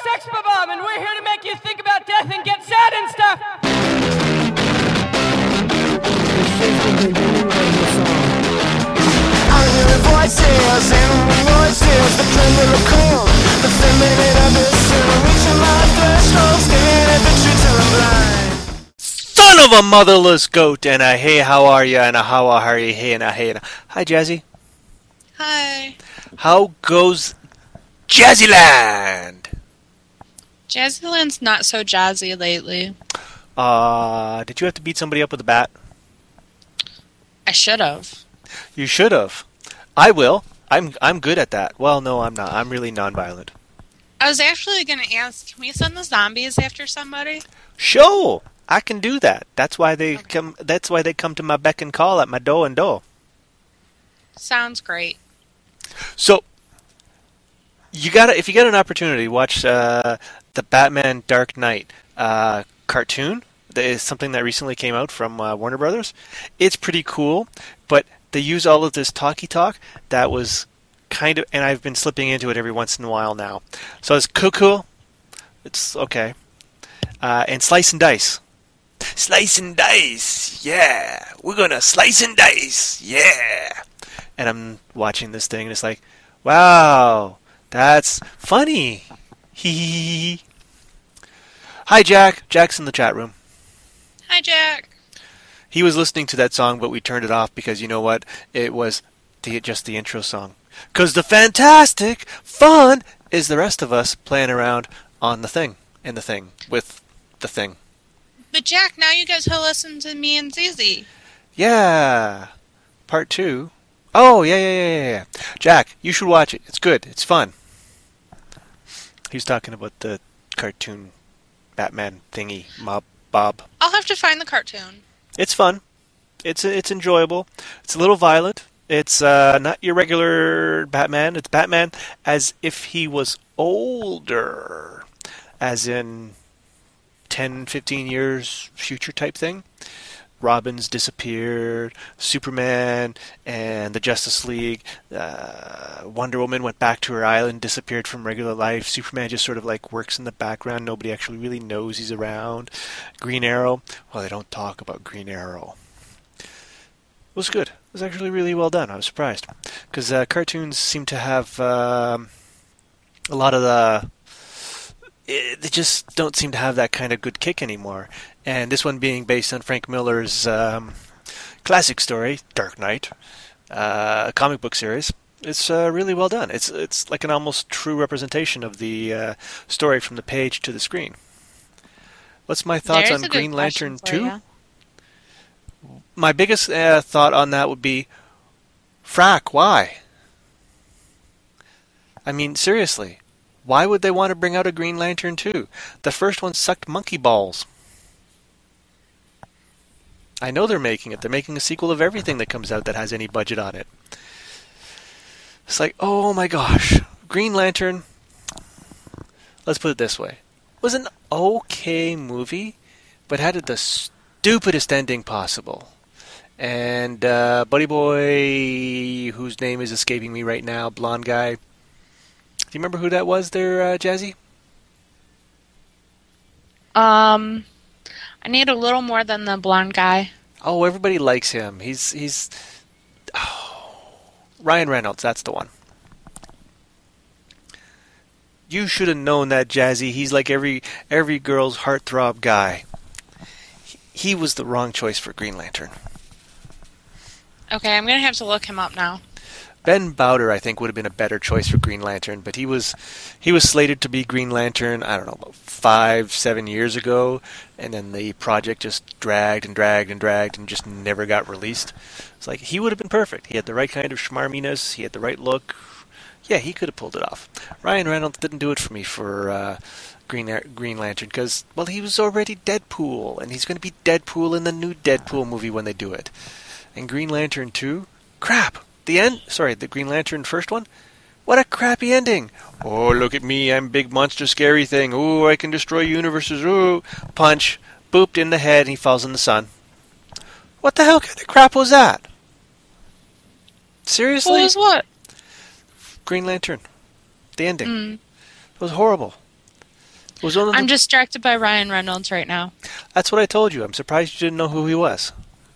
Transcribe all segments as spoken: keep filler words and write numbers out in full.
Sex Bomb, and we're here to make you think about death and get sad and stuff. I'm hearing voices, animal voices, the lyrical, the feminine abyss, reaching my threshold, staring at the truth till I'm blind. Son of a motherless goat, and a hey, how are ya, and a how are you, hey, and a hey, and a... Hi, Jazzy. Hi. How goes Jazzyland? Jazzyland's not so jazzy lately. Uh, did you have to beat somebody up with a bat? I should have. You should have. I will. I'm I'm good at that. Well, no, I'm not. I'm really nonviolent. I was actually going to ask, can we send the zombies after somebody? Sure, I can do that. That's why they okay. come. That's why they come to my beck and call at my door and door. Sounds great. So, you gotta if you get an opportunity, watch uh, the Batman Dark Knight uh, cartoon. That is something that recently came out from uh, Warner Brothers. It's pretty cool, but they use all of this talky talk that was kind of, and I've been slipping into it every once in a while now. So it's cuckoo. It's okay. Uh, and slice and dice. Slice and dice, yeah. We're gonna slice and dice, yeah. And I'm watching this thing, and it's like, wow, that's funny. Hee hee hee. Hi, Jack. Jack's in the chat room. Hi, Jack. He was listening to that song, but we turned it off because, you know what? It was the, just the intro song. Because the fantastic fun is the rest of us playing around on the thing, in the thing, with the thing. But, Jack, now you guys will listen to me and Zizi. Yeah. Part two. Oh, yeah, yeah, yeah, yeah, yeah. Jack, you should watch it. It's good. It's fun. He was talking about the cartoon Batman thingy, Mob Bob. I'll have to find the cartoon. It's fun. It's it's enjoyable. It's a little violent. It's uh, not your regular Batman. It's Batman as if he was older, as in ten, fifteen years future type thing. Robin's disappeared, Superman and the Justice League, uh, Wonder Woman went back to her island, disappeared from regular life. Superman just sort of like works in the background. Nobody actually really knows he's around. Green Arrow, well, they don't talk about Green Arrow. It was good. It was actually really well done. I was surprised. Because uh, cartoons seem to have um, a lot of the... It, they just don't seem to have that kind of good kick anymore. And this one being based on Frank Miller's um, classic story, Dark Knight, uh, a comic book series, it's uh, really well done. It's it's like an almost true representation of the uh, story from the page to the screen. What's my thoughts There's on a Green good Lantern question for two? you. My biggest uh, thought on that would be, frack, why? I mean, seriously. Why would they want to bring out a Green Lantern two? The first one sucked monkey balls. I know they're making it. They're making a sequel of everything that comes out that has any budget on it. It's like, oh my gosh. Green Lantern, let's put it this way, was an okay movie, but had the stupidest ending possible. And uh, Buddy Boy, whose name is escaping me right now, blonde guy, do you remember who that was there, uh, Jazzy? Um, I need a little more than the blonde guy. Oh, everybody likes him. He's, he's, oh, Ryan Reynolds, that's the one. You should have known that, Jazzy. He's like every, every girl's heartthrob guy. He, he was the wrong choice for Green Lantern. Okay, I'm going to have to look him up now. Ben Bowder, I think, would have been a better choice for Green Lantern, but he was he was slated to be Green Lantern, I don't know, about five, seven years ago, and then the project just dragged and dragged and dragged and just never got released. It's like, he would have been perfect. He had the right kind of schmarminess, he had the right look. Yeah, he could have pulled it off. Ryan Reynolds didn't do it for me for uh, Green Green Lantern, because, well, he was already Deadpool, and he's going to be Deadpool in the new Deadpool movie when they do it. And Green Lantern two? Crap! The end, sorry, the Green Lantern first one? What a crappy ending. Oh, look at me, I'm big monster scary thing. Oh, I can destroy universes. Oh, punch, booped in the head, and he falls in the sun. What the hell kind of crap was that? Seriously? What was what? Green Lantern. The ending. Mm. It was horrible. Was one of the- I'm distracted by Ryan Reynolds right now. That's what I told you. I'm surprised you didn't know who he was.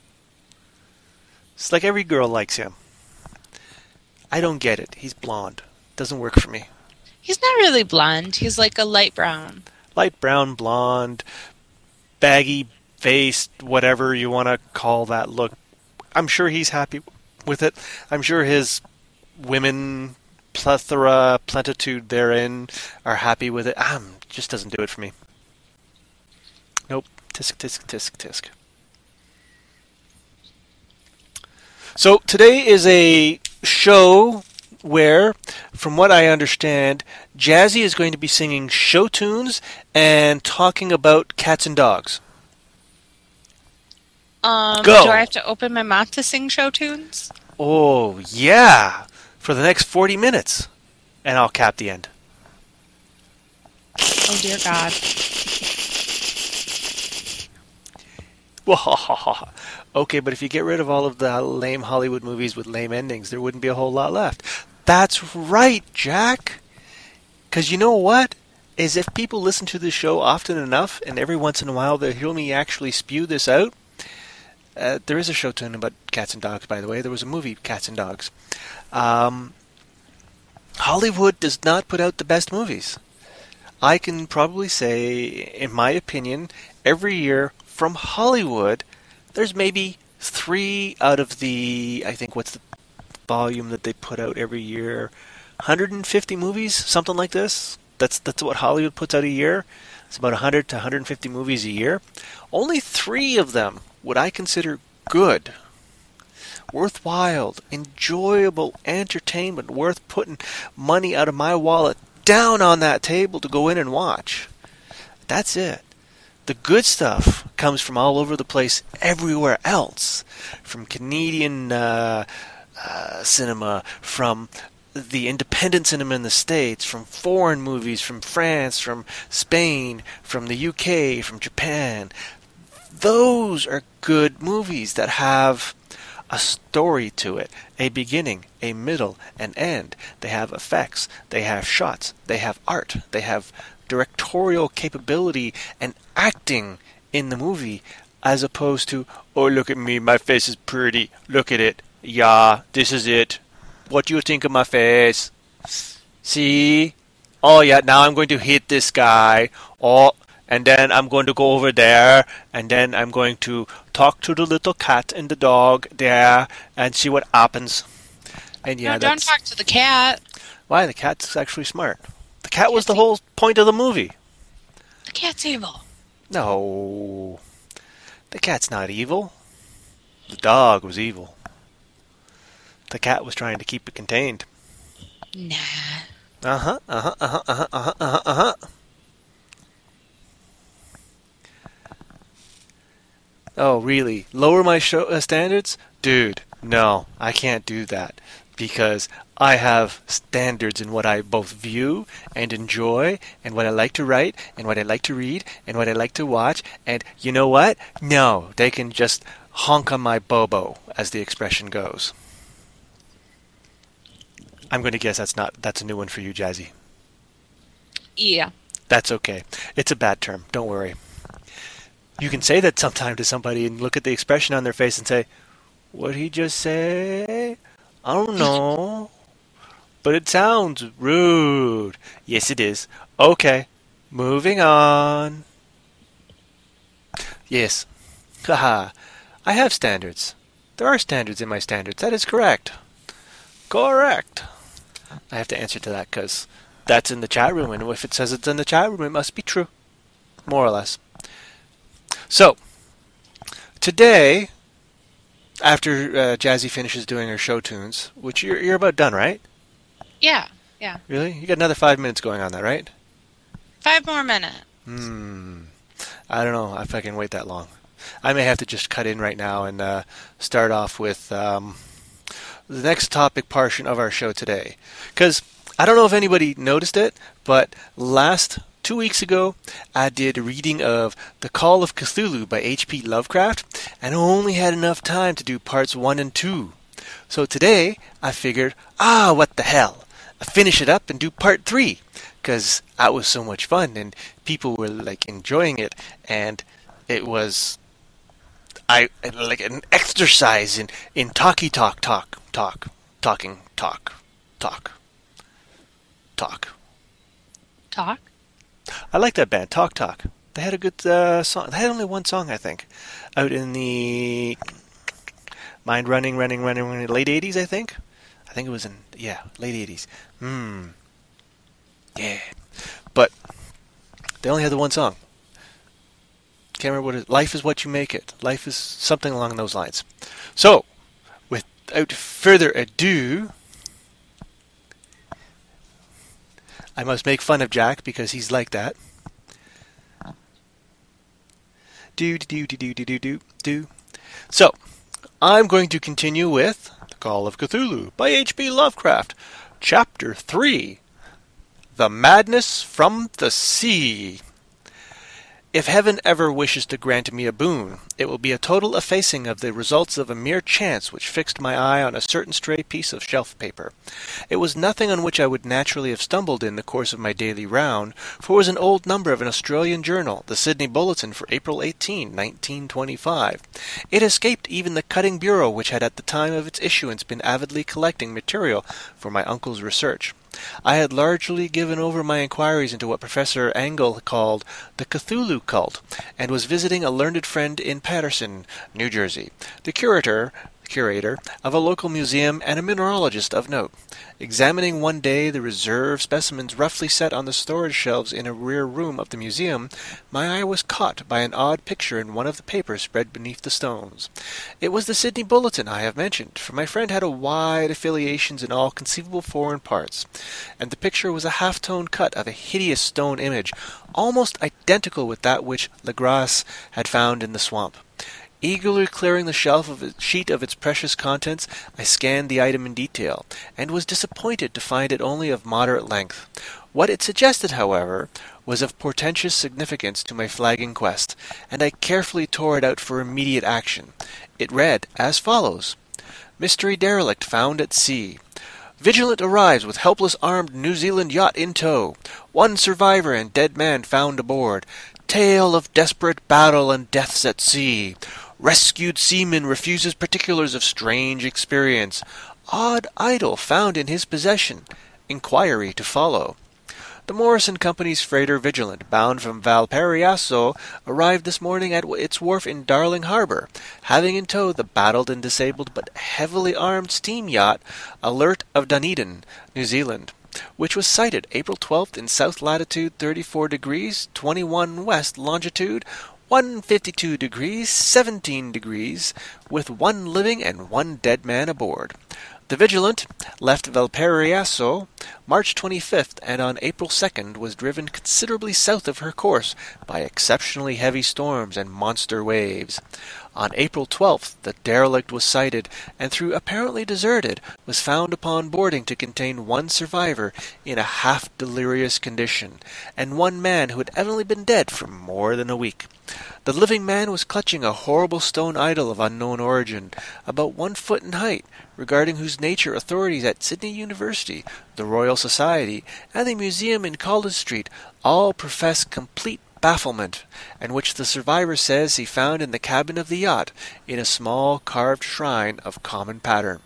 It's like every girl likes him. I don't get it. He's blonde. Doesn't work for me. He's not really blonde. He's like a light brown. Light brown, blonde, baggy faced, whatever you want to call that look. I'm sure he's happy with it. I'm sure his women plethora, plentitude therein are happy with it. Um, just doesn't do it for me. Nope. Tisk, tisk, tisk, tisk. So today is a show where, from what I understand, Jazzy is going to be singing show tunes and talking about cats and dogs. Um, Go. Do I have to open my mouth to sing show tunes? Oh, yeah. For the next forty minutes. And I'll cap the end. Oh, dear God. Okay, but if you get rid of all of the lame Hollywood movies with lame endings, there wouldn't be a whole lot left. That's right, Jack. Because you know what? Is if people listen to this show often enough, and every once in a while they hear me actually spew this out. Uh, there is a show tune about cats and dogs, by the way. There was a movie, Cats and Dogs. Um, Hollywood does not put out the best movies. I can probably say, in my opinion, every year from Hollywood, there's maybe three out of the, I think, what's the volume that they put out every year? one hundred fifty movies, something like this. That's that's what Hollywood puts out a year. It's about one hundred to one hundred fifty movies a year. Only three of them would I consider good, worthwhile, enjoyable entertainment, worth putting money out of my wallet down on that table to go in and watch. That's it. The good stuff comes from all over the place everywhere else. From Canadian uh, uh, cinema, from the independent cinema in the States, from foreign movies, from France, from Spain, from the U K, from Japan. Those are good movies that have a story to it, a beginning, a middle, an end. They have effects, they have shots, they have art, they have directorial capability and acting in the movie, as opposed to, oh, look at me, my face is pretty, look at it, yeah, this is it, what do you think of my face? See? Oh yeah, now I'm going to hit this guy, oh, and then I'm going to go over there, and then I'm going to talk to the little cat and the dog there, and see what happens. And yeah, no, don't that's... talk to the cat. Why? The cat's actually smart. The cat was the whole point of the movie. The cat's evil. No. The cat's not evil. The dog was evil. The cat was trying to keep it contained. Nah. Uh-huh, uh-huh, uh-huh, uh-huh, uh-huh, uh-huh, uh-huh. Oh, really? Lower my show uh, standards? Dude, no, I can't do that. Because I have standards in what I both view and enjoy, and what I like to write, and what I like to read, and what I like to watch, and you know what? No, they can just honk on my bobo, as the expression goes. I'm going to guess that's not that's a new one for you, Jazzy. Yeah. That's okay. It's a bad term. Don't worry. You can say that sometime to somebody and look at the expression on their face and say, "What'd he just say? I don't know. But it sounds rude." Yes, it is. Okay. Moving on. Yes. Haha. I have standards. There are standards in my standards. That is correct. Correct. I have to answer to that because that's in the chat room, and if it says it's in the chat room, it must be true. More or less. So, today, after uh, Jazzy finishes doing her show tunes, which you're, you're about done, right? Yeah. Yeah. Really? You got another five minutes going on that, right? Five more minutes. Hmm. I don't know if I can wait that long. I may have to just cut in right now and uh, start off with um, the next topic portion of our show today. Because I don't know if anybody noticed it, but last two weeks ago, I did a reading of The Call of Cthulhu by H P Lovecraft, and only had enough time to do parts one and two. So today, I figured, ah, what the hell? I finish it up and do part three. because that was so much fun and people were like enjoying it, and it was I like an exercise in in talky talk talk talk talking talk talk talk. Talk? I like that band, Talk Talk. They had a good uh, song. They had only one song, I think, out in the Mind Running, Running, Running, Running, late eighties, I think. I think it was in, yeah, late eighties. Hmm. Yeah. But they only had the one song. Can't remember what it is. Life is what you make it. Life is something along those lines. So, without further ado, I must make fun of Jack because he's like that. Do do do do do do do do. So, I'm going to continue with The Call of Cthulhu by H P Lovecraft, Chapter three, The Madness from the Sea. If heaven ever wishes to grant me a boon, it will be a total effacing of the results of a mere chance which fixed my eye on a certain stray piece of shelf paper. It was nothing on which I would naturally have stumbled in the course of my daily round, for it was an old number of an Australian journal, the Sydney Bulletin for April eighteenth, nineteen twenty-five. It escaped even the cutting bureau which had at the time of its issuance been avidly collecting material for my uncle's research. I had largely given over my inquiries into what Professor Engel called the Cthulhu cult, and was visiting a learned friend in Paterson, New Jersey, the curator curator of a local museum and a mineralogist of note. Examining one day the reserve specimens roughly set on the storage shelves in a rear room of the museum, my eye was caught by an odd picture in one of the papers spread beneath the stones. It was the Sydney Bulletin I have mentioned, for my friend had a wide affiliations in all conceivable foreign parts, and the picture was a half-tone cut of a hideous stone image, almost identical with that which Legras had found in the swamp. Eagerly clearing the shelf of a sheet of its precious contents, I scanned the item in detail, and was disappointed to find it only of moderate length. What it suggested, however, was of portentous significance to my flagging quest, and I carefully tore it out for immediate action. It read as follows: Mystery derelict found at sea. Vigilant arrives with helpless armed New Zealand yacht in tow. One survivor and dead man found aboard. Tale of desperate battle and deaths at sea. Rescued seaman refuses particulars of strange experience. Odd idol found in his possession. Inquiry to follow. The Morrison Company's freighter Vigilant, bound from Valparaiso, arrived this morning at its wharf in Darling Harbour, having in tow the battled and disabled but heavily armed steam yacht Alert of Dunedin, New Zealand, which was sighted April twelfth in south latitude thirty-four degrees, twenty-one west longitude, one hundred fifty-two degrees, seventeen degrees, with one living and one dead man aboard. The Vigilant left Valparaiso March twenty-fifth, and on April second was driven considerably south of her course by exceptionally heavy storms and monster waves. On April twelfth, the derelict was sighted, and though apparently deserted, was found upon boarding to contain one survivor in a half-delirious condition, and one man who had evidently been dead for more than a week. The living man was clutching a horrible stone idol of unknown origin, about one foot in height, regarding whose nature authorities at Sydney University, the Royal Society, and the museum in College Street all profess complete bafflement, and which the survivor says he found in the cabin of the yacht, in a small carved shrine of common pattern.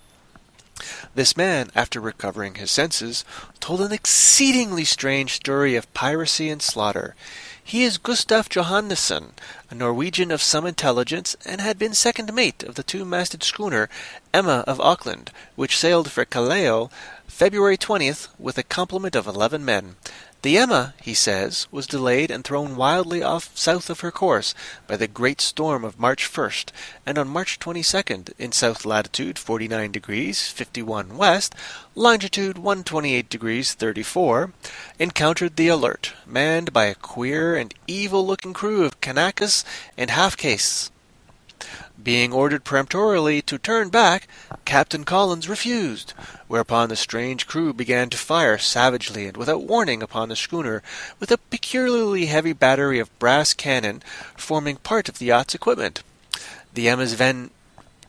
This man, after recovering his senses, told an exceedingly strange story of piracy and slaughter. He is Gustaf Johannesson, a Norwegian of some intelligence, and had been second mate of the two-masted schooner Emma of Auckland, which sailed for Callao February twentieth with a complement of eleven men. The Emma, he says, was delayed and thrown wildly off south of her course by the great storm of March first, and on March twenty-second, in south latitude forty-nine degrees, fifty-one west, longitude one hundred twenty-eight degrees, thirty-four, encountered the Alert, manned by a queer and evil-looking crew of Kanakas and half-castes. Being ordered peremptorily to turn back, Captain Collins refused, whereupon the strange crew began to fire savagely and without warning upon the schooner with a peculiarly heavy battery of brass cannon forming part of the yacht's equipment. The Emma's ven-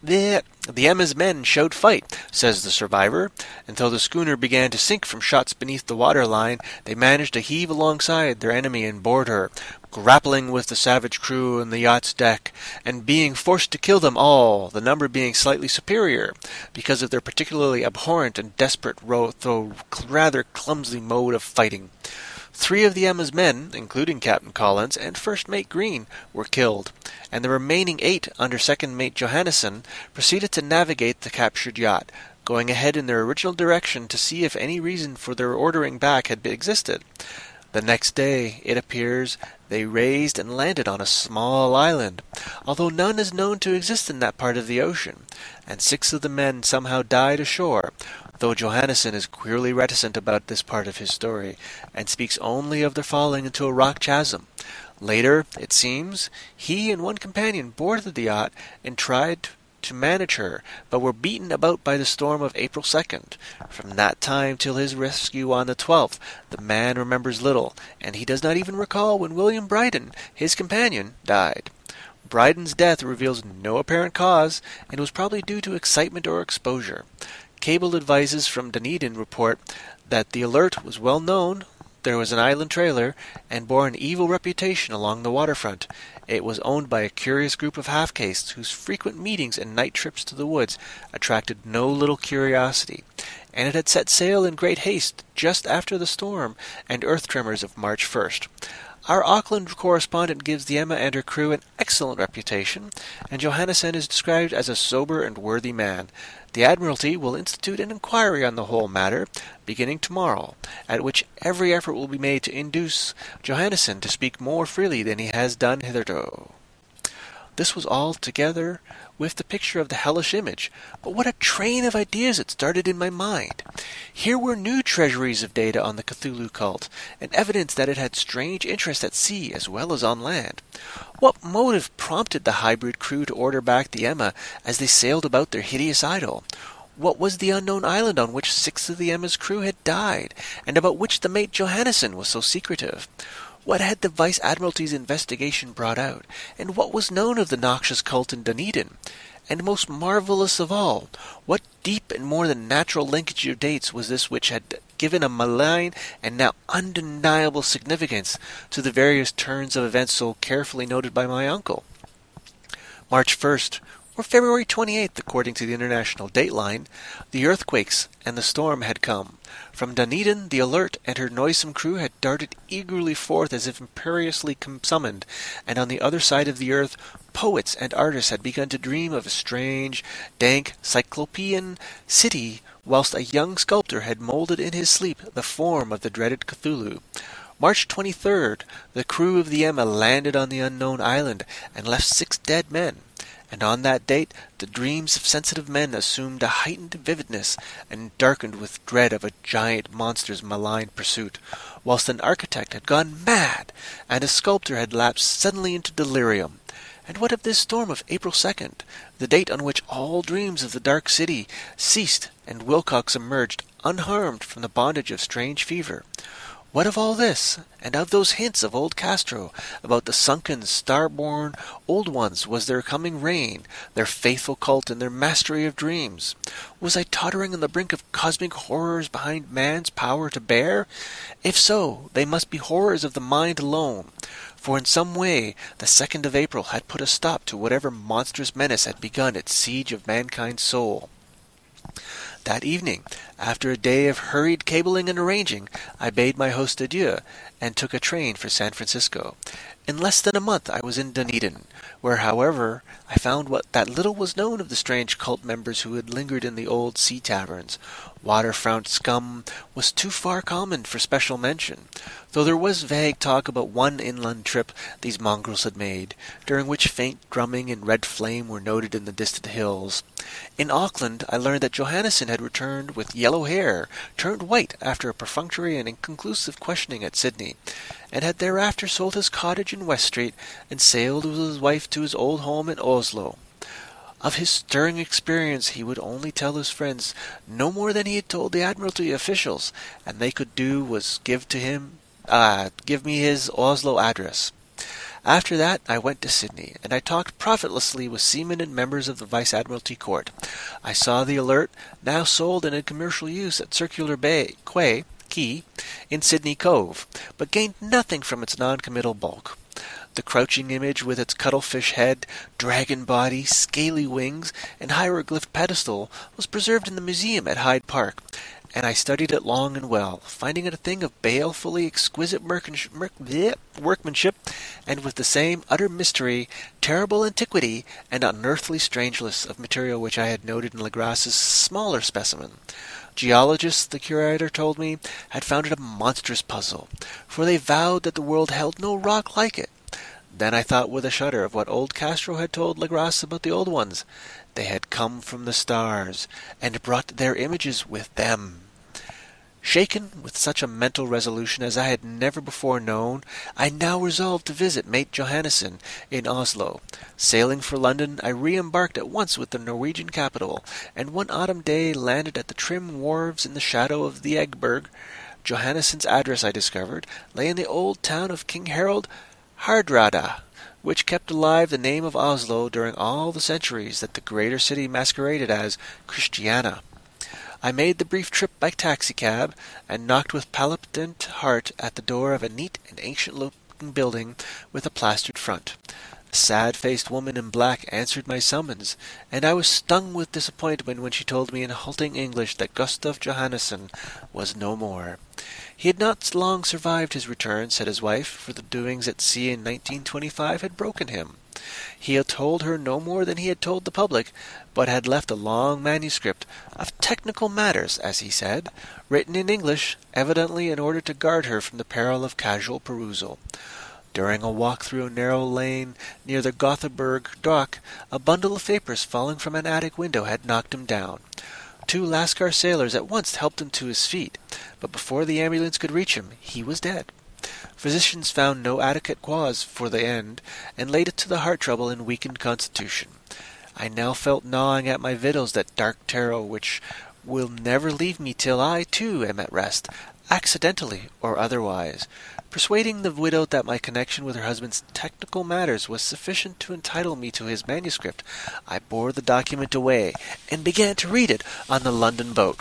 The, the Emma's men showed fight, says the survivor, until the schooner began to sink from shots beneath the waterline. They managed to heave alongside their enemy and board her, grappling with the savage crew on the yacht's deck, and being forced to kill them all, the number being slightly superior, because of their particularly abhorrent and desperate, though rather clumsy mode of fighting. Three of the Emma's men, including Captain Collins and First Mate Green, were killed, and the remaining eight, under Second Mate Johannesson, proceeded to navigate the captured yacht, going ahead in their original direction to see if any reason for their ordering back had existed. The next day, it appears, they raised and landed on a small island, although none is known to exist in that part of the ocean, and six of the men somehow died ashore, though Johannesson is queerly reticent about this part of his story, and speaks only of their falling into a rock chasm. Later, it seems, he and one companion boarded the yacht and tried to manage her, but were beaten about by the storm of April second. From that time till his rescue on the twelfth, the man remembers little, and he does not even recall when William Bryden, his companion, died. Bryden's death reveals no apparent cause, and was probably due to excitement or exposure. Cable advices from Dunedin report that the Alert was well known, there was an island trailer, and bore an evil reputation along the waterfront. It was owned by a curious group of half-castes whose frequent meetings and night trips to the woods attracted no little curiosity, and it had set sail in great haste just after the storm and earth tremors of March first. Our Auckland correspondent gives the Emma and her crew an excellent reputation, and Johannesson is described as a sober and worthy man. The Admiralty will institute an inquiry on the whole matter, beginning tomorrow, at which every effort will be made to induce Johannesson to speak more freely than he has done hitherto. This was all together with the picture of the hellish image, but what a train of ideas it started in my mind! Here were new treasuries of data on the Cthulhu cult, and evidence that it had strange interest at sea as well as on land. What motive prompted the hybrid crew to order back the Emma as they sailed about their hideous idol? What was the unknown island on which six of the Emma's crew had died, and about which the mate Johannesson was so secretive? What had the Vice-Admiralty's investigation brought out, and what was known of the noxious cult in Dunedin? And most marvellous of all, what deep and more than natural linkage of dates was this which had given a malign and now undeniable significance to the various turns of events so carefully noted by my uncle? March first, or February twenty-eighth, according to the international dateline, the earthquakes and the storm had come. From Dunedin, the Alert and her noisome crew had darted eagerly forth as if imperiously summoned, and on the other side of the earth, poets and artists had begun to dream of a strange, dank, cyclopean city, whilst a young sculptor had moulded in his sleep the form of the dreaded Cthulhu. March twenty-third, the crew of the Emma landed on the unknown island and left six dead men. And on that date, the dreams of sensitive men assumed a heightened vividness, and darkened with dread of a giant monster's malign pursuit, whilst an architect had gone mad, and a sculptor had lapsed suddenly into delirium. And what of this storm of April second, the date on which all dreams of the dark city ceased, and Wilcox emerged unharmed from the bondage of strange fever? What of all this, and of those hints of old Castro about the sunken, star-born old ones? Was their coming reign, their faithful cult, and their mastery of dreams? Was I tottering on the brink of cosmic horrors behind man's power to bear? If so, they must be horrors of the mind alone, for in some way the second of April had put a stop to whatever monstrous menace had begun its siege of mankind's soul. That evening, after a day of hurried cabling and arranging, I bade my host adieu, and took a train for San Francisco. In less than a month I was in Dunedin, where, however, I found what that little was known of the strange cult members who had lingered in the old sea taverns. Water-front scum was too far common for special mention, though there was vague talk about one inland trip these mongrels had made, during which faint drumming and red flame were noted in the distant hills. In Auckland I learned that Johannesson had returned with yellow hair, turned white after a perfunctory and inconclusive questioning at Sydney, and had thereafter sold his cottage in West Street and sailed with his wife to his old home in Oslo. Of his stirring experience he would only tell his friends no more than he had told the Admiralty officials, and they could do was give to him, uh, give me his Oslo address. After that, I went to Sydney, and I talked profitlessly with seamen and members of the Vice-Admiralty Court. I saw the Alert, now sold and in commercial use at Circular Bay, Quay, Quay, in Sydney Cove, but gained nothing from its non-committal bulk. The crouching image with its cuttlefish head, dragon body, scaly wings, and hieroglyph pedestal was preserved in the museum at Hyde Park, and I studied it long and well, finding it a thing of balefully exquisite mercansh- mer- bleh, workmanship, and with the same utter mystery, terrible antiquity, and unearthly strangeness of material which I had noted in Legras's smaller specimen. Geologists, the curator told me, had found it a monstrous puzzle, for they vowed that the world held no rock like it. Then I thought with a shudder of what old Castro had told Legras about the old ones. They had come from the stars, and brought their images with them. Shaken with such a mental resolution as I had never before known, I now resolved to visit mate Johannesson in Oslo. Sailing for London, I re-embarked at once with the Norwegian capital, and one autumn day landed at the trim wharves in the shadow of the Eggberg. Johannesson's address, I discovered, lay in the old town of King Harold Hardrada, which kept alive the name of Oslo during all the centuries that the greater city masqueraded as Christiania. I made the brief trip by taxicab, and knocked with palpitant heart at the door of a neat and ancient-looking building with a plastered front. A sad-faced woman in black answered my summons, and I was stung with disappointment when she told me in halting English that Gustav Johannesson was no more. He had not long survived his return, said his wife, for the doings at sea in nineteen twenty-five had broken him. He had told her no more than he had told the public, but had left a long manuscript of technical matters, as he said, written in English, evidently in order to guard her from the peril of casual perusal. During a walk through a narrow lane near the Gothenburg dock, a bundle of papers falling from an attic window had knocked him down. Two Lascar sailors at once helped him to his feet, but before the ambulance could reach him, he was dead. Physicians found no adequate cause for the end, and laid it to the heart trouble and weakened constitution. I now felt gnawing at my victuals that dark terror which will never leave me till I, too, am at rest, accidentally or otherwise. Persuading the widow that my connection with her husband's technical matters was sufficient to entitle me to his manuscript, I bore the document away, and began to read it on the London boat.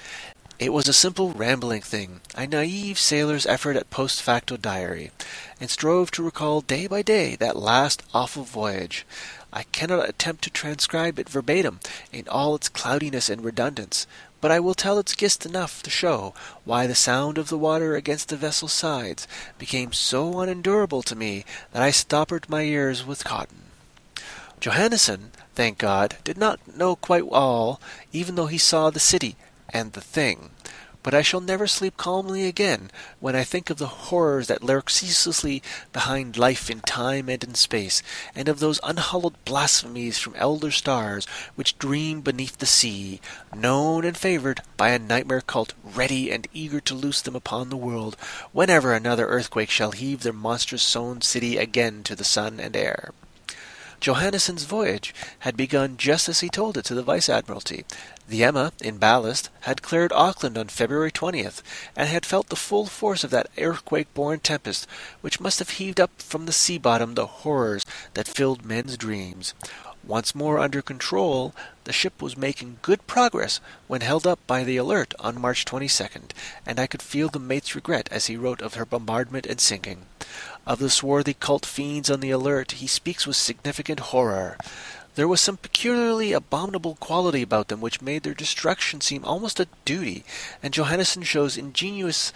It was a simple, rambling thing, a naive sailor's effort at post facto diary, and strove to recall day by day that last awful voyage. I cannot attempt to transcribe it verbatim in all its cloudiness and redundance, but I will tell its gist enough to show why the sound of the water against the vessel's sides became so unendurable to me that I stoppered my ears with cotton. Johannesson, thank God, did not know quite all, even though he saw the city and the thing. But I shall never sleep calmly again when I think of the horrors that lurk ceaselessly behind life in time and in space, and of those unhallowed blasphemies from elder stars which dream beneath the sea, known and favoured by a nightmare cult ready and eager to loose them upon the world whenever another earthquake shall heave their monstrous sown city again to the sun and air. Johannesson's voyage had begun just as he told it to the Vice-Admiralty. The Emma, in ballast, had cleared Auckland on February twentieth, and had felt the full force of that earthquake-born tempest, which must have heaved up from the sea-bottom the horrors that filled men's dreams. Once more under control, the ship was making good progress when held up by the Alert on March twenty-second, and I could feel the mate's regret as he wrote of her bombardment and sinking. Of the swarthy cult fiends on the Alert he speaks with significant horror. There was some peculiarly abominable quality about them which made their destruction seem almost a duty, and Johannesson shows ingenious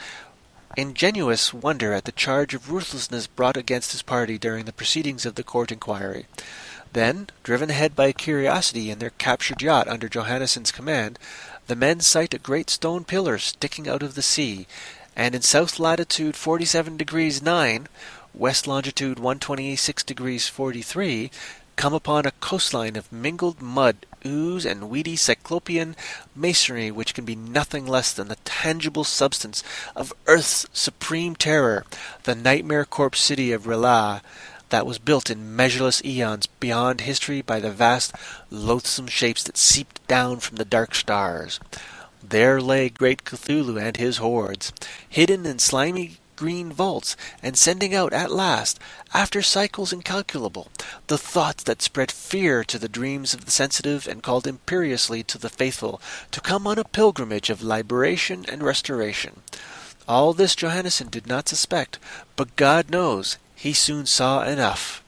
ingenuous wonder at the charge of ruthlessness brought against his party during the proceedings of the court inquiry. Then, driven ahead by curiosity in their captured yacht under Johannesson's command, the men sight a great stone pillar sticking out of the sea, and in south latitude forty-seven degrees nine, west longitude one hundred twenty-six degrees forty-three, come upon a coastline of mingled mud, ooze, and weedy cyclopean masonry which can be nothing less than the tangible substance of Earth's supreme terror, the nightmare corpse city of R'lyeh, that was built in measureless eons beyond history by the vast, loathsome shapes that seeped down from the dark stars. There lay great Cthulhu and his hordes, hidden in slimy green vaults, and sending out at last, after cycles incalculable, the thoughts that spread fear to the dreams of the sensitive and called imperiously to the faithful to come on a pilgrimage of liberation and restoration. All this Johannesson did not suspect, but God knows he soon saw enough.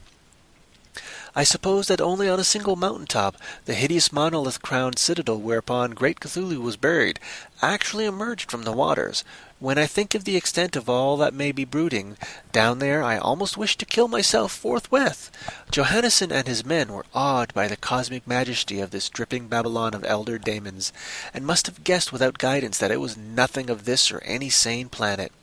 I suppose that only on a single mountain top, the hideous monolith-crowned citadel whereupon great Cthulhu was buried, actually emerged from the waters. When I think of the extent of all that may be brooding down there, I almost wish to kill myself forthwith. Johannesson and his men were awed by the cosmic majesty of this dripping Babylon of elder daemons, and must have guessed without guidance that it was nothing of this or any sane planet.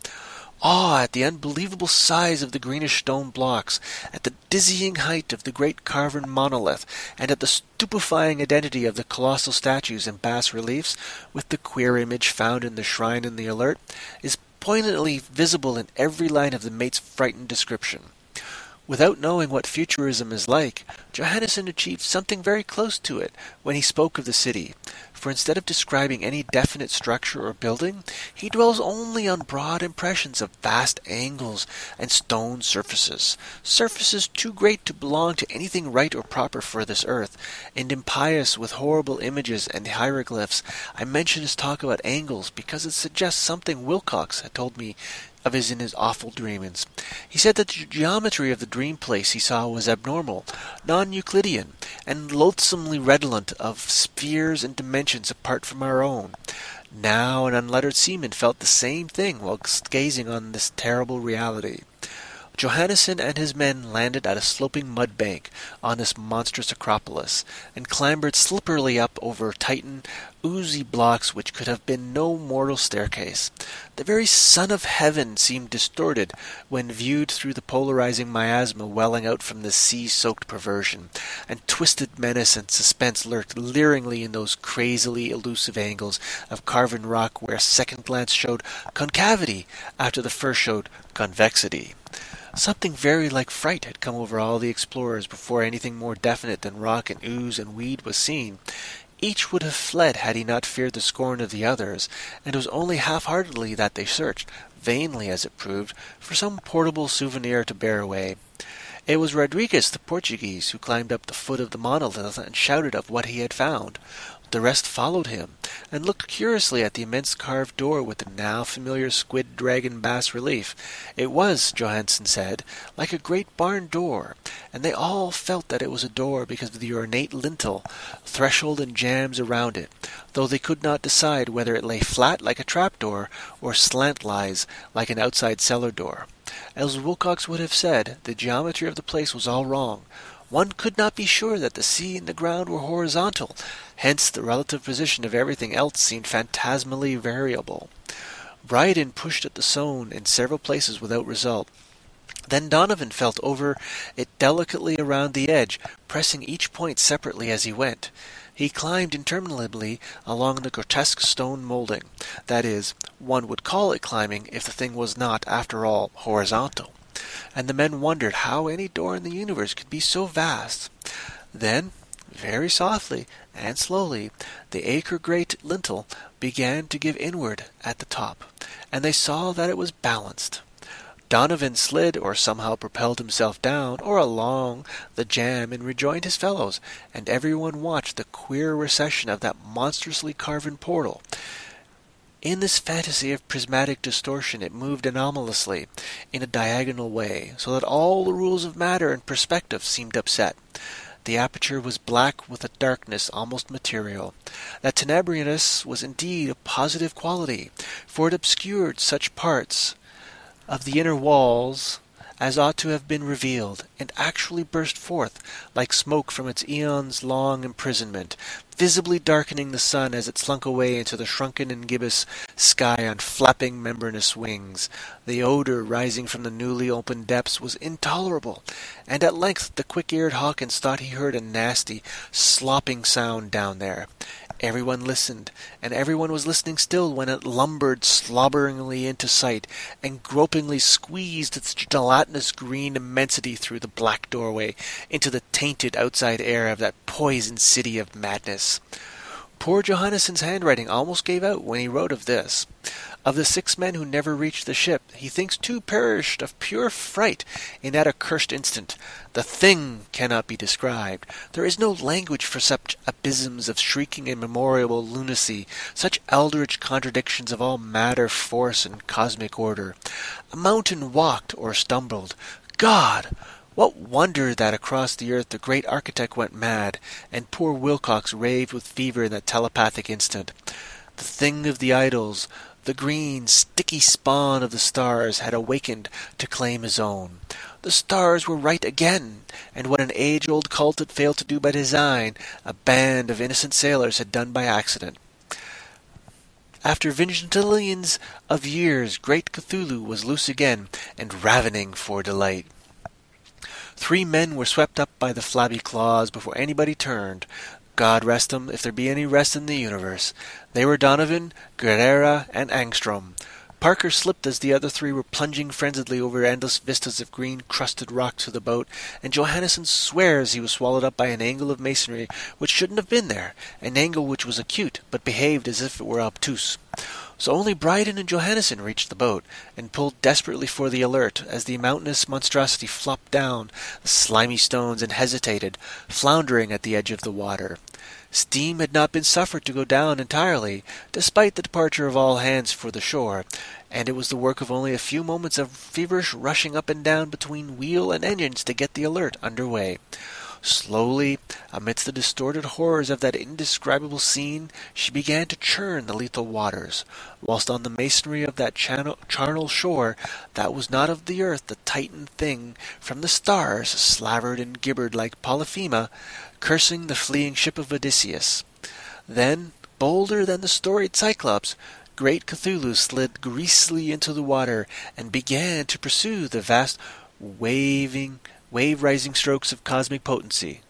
Awe at the unbelievable size of the greenish stone blocks, at the dizzying height of the great carven monolith, and at the stupefying identity of the colossal statues and bas-reliefs, with the queer image found in the shrine in the Alert, is poignantly visible in every line of the mate's frightened description. Without knowing what futurism is like, Johannesson achieved something very close to it when he spoke of the city, for instead of describing any definite structure or building, he dwells only on broad impressions of vast angles and stone surfaces, surfaces too great to belong to anything right or proper for this earth, and impious with horrible images and hieroglyphs. I mention his talk about angles because it suggests something Wilcox had told me of his in his awful dreamings. He said that the geometry of the dream place he saw was abnormal, non-Euclidean, and loathsomely redolent of spheres and dimensions apart from our own. Now an unlettered seaman felt the same thing whilst gazing on this terrible reality. Johannesson and his men landed at a sloping mud bank on this monstrous acropolis, and clambered slipperily up over Titan, oozy blocks which could have been no mortal staircase. The very sun of heaven seemed distorted when viewed through the polarizing miasma welling out from the sea-soaked perversion, and twisted menace and suspense lurked leeringly in those crazily elusive angles of carven rock where a second glance showed concavity after the first showed convexity. Something very like fright had come over all the explorers before anything more definite than rock and ooze and weed was seen. Each would have fled had he not feared the scorn of the others, and it was only half-heartedly that they searched, vainly as it proved, for some portable souvenir to bear away. It was Rodriguez the Portuguese who climbed up the foot of the monolith and shouted of what he had found. The rest followed him, and looked curiously at the immense carved door with the now familiar squid-dragon bas-relief. It was, Johannesson said, like a great barn door, and they all felt that it was a door because of the ornate lintel, threshold and jambs around it, though they could not decide whether it lay flat like a trapdoor or slantwise like an outside cellar door. As Wilcox would have said, the geometry of the place was all wrong. One could not be sure that the sea and the ground were horizontal, hence the relative position of everything else seemed phantasmally variable. Bryden pushed at the stone in several places without result. Then Donovan felt over it delicately around the edge, pressing each point separately as he went. He climbed interminably along the grotesque stone moulding. That is, one would call it climbing if the thing was not, after all, horizontal. And the men wondered how any door in the universe could be so vast. Then, very softly and slowly, the acre-great lintel began to give inward at the top, and they saw that it was balanced. Donovan slid or somehow propelled himself down or along the jamb and rejoined his fellows, and everyone watched the queer recession of that monstrously carven portal. In this fantasy of prismatic distortion it moved anomalously in a diagonal way, so that all the rules of matter and perspective seemed upset. The aperture was black with a darkness almost material. That tenebriousness was indeed a positive quality, for it obscured such parts of the inner walls as ought to have been revealed, and actually burst forth like smoke from its eons-long imprisonment, visibly darkening the sun as it slunk away into the shrunken and gibbous sky on flapping membranous wings. The odour rising from the newly opened depths was intolerable, and at length the quick-eared Hawkins thought he heard a nasty, slopping sound down there. Everyone listened, and everyone was listening still when it lumbered slobberingly into sight, and gropingly squeezed its gelatinous green immensity through the black doorway into the tainted outside air of that poisoned city of madness. Poor Johannessen's handwriting almost gave out when he wrote of this. Of the six men who never reached the ship, he thinks two perished of pure fright in that accursed instant. The thing cannot be described. There is no language for such abysms of shrieking immemorial lunacy, such eldritch contradictions of all matter, force, and cosmic order. A mountain walked or stumbled. God! What wonder that across the earth the great architect went mad, and poor Wilcox raved with fever in that telepathic instant. The thing of the idols, the green, sticky spawn of the stars, had awakened to claim his own. The stars were right again, and what an age-old cult had failed to do by design, a band of innocent sailors had done by accident. After vigintillions of years, great Cthulhu was loose again, and ravening for delight. Three men were swept up by the flabby claws before anybody turned. God rest them, if there be any rest in the universe. They were Donovan, Guerrera, and Angstrom. Parker slipped as the other three were plunging frenziedly over endless vistas of green-crusted rock to the boat, and Johannesson swears he was swallowed up by an angle of masonry which shouldn't have been there, an angle which was acute, but behaved as if it were obtuse. So only Bryden and Johannesson reached the boat, and pulled desperately for the Alert as the mountainous monstrosity flopped down the slimy stones and hesitated, floundering at the edge of the water. Steam had not been suffered to go down entirely, despite the departure of all hands for the shore, and it was the work of only a few moments of feverish rushing up and down between wheel and engines to get the Alert under way. Slowly, amidst the distorted horrors of that indescribable scene, she began to churn the lethal waters, whilst on the masonry of that channel, charnel shore that was not of the earth, the Titan thing from the stars slavered and gibbered like Polyphema, cursing the fleeing ship of Odysseus. Then, bolder than the storied Cyclops, great Cthulhu slid greasily into the water and began to pursue the vast waving wave-rising strokes of cosmic potency.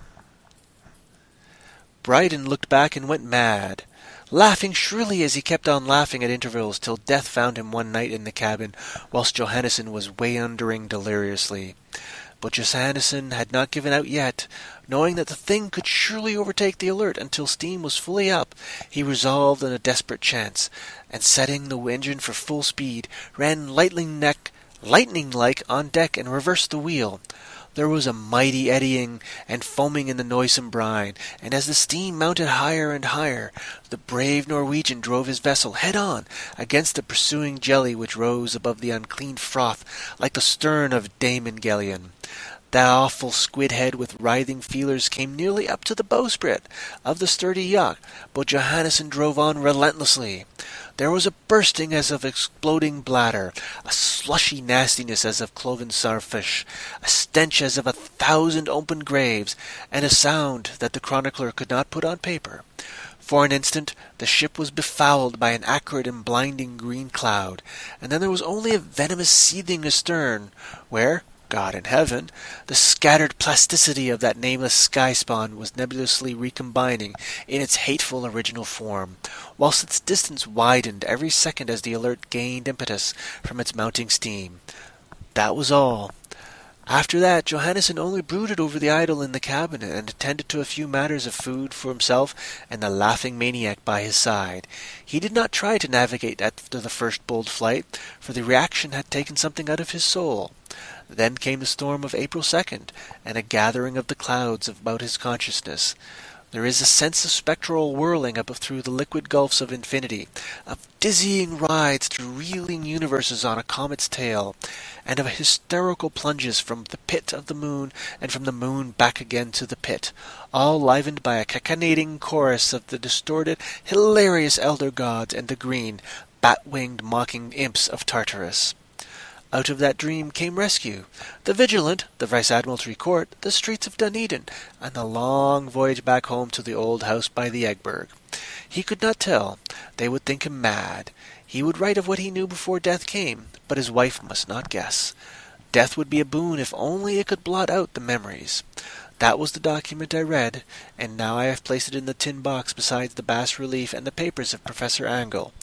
Bryden looked back and went mad, laughing shrilly as he kept on laughing at intervals till death found him one night in the cabin, whilst Johannesson was way-undering deliriously. But Johannesson had not given out yet. Knowing that the thing could surely overtake the Alert until steam was fully up, he resolved on a desperate chance, and setting the engine for full speed, ran lightning neck lightning-like on deck and reversed the wheel. There was a mighty eddying and foaming in the noisome brine, and as the steam mounted higher and higher, the brave Norwegian drove his vessel head-on against the pursuing jelly which rose above the unclean froth like the stern of Damon Gellion. That awful squid head with writhing feelers came nearly up to the bowsprit of the sturdy yacht, but Johannesson drove on relentlessly. There was a bursting as of exploding bladder, a slushy nastiness as of cloven starfish, a stench as of a thousand open graves, and a sound that the chronicler could not put on paper. For an instant the ship was befouled by an acrid and blinding green cloud, and then there was only a venomous seething astern, where, God in heaven, the scattered plasticity of that nameless sky-spawn was nebulously recombining in its hateful original form, whilst its distance widened every second as the Alert gained impetus from its mounting steam. That was all. After that, Johannesson only brooded over the idol in the cabin and attended to a few matters of food for himself and the laughing maniac by his side. He did not try to navigate after the first bold flight, for the reaction had taken something out of his soul. Then came the storm of April second, and a gathering of the clouds about his consciousness. There is a sense of spectral whirling up through the liquid gulfs of infinity, of dizzying rides through reeling universes on a comet's tail, and of hysterical plunges from the pit of the moon and from the moon back again to the pit, all livened by a cachinnating chorus of the distorted, hilarious elder gods and the green, bat-winged mocking imps of Tartarus. Out of that dream came rescue, the Vigilant, the Vice-Admiralty Court, the streets of Dunedin, and the long voyage back home to the old house by the Eggberg. He could not tell. They would think him mad. He would write of what he knew before death came, but his wife must not guess. Death would be a boon if only it could blot out the memories. That was the document I read, and now I have placed it in the tin box beside the bas-relief and the papers of Professor Angle.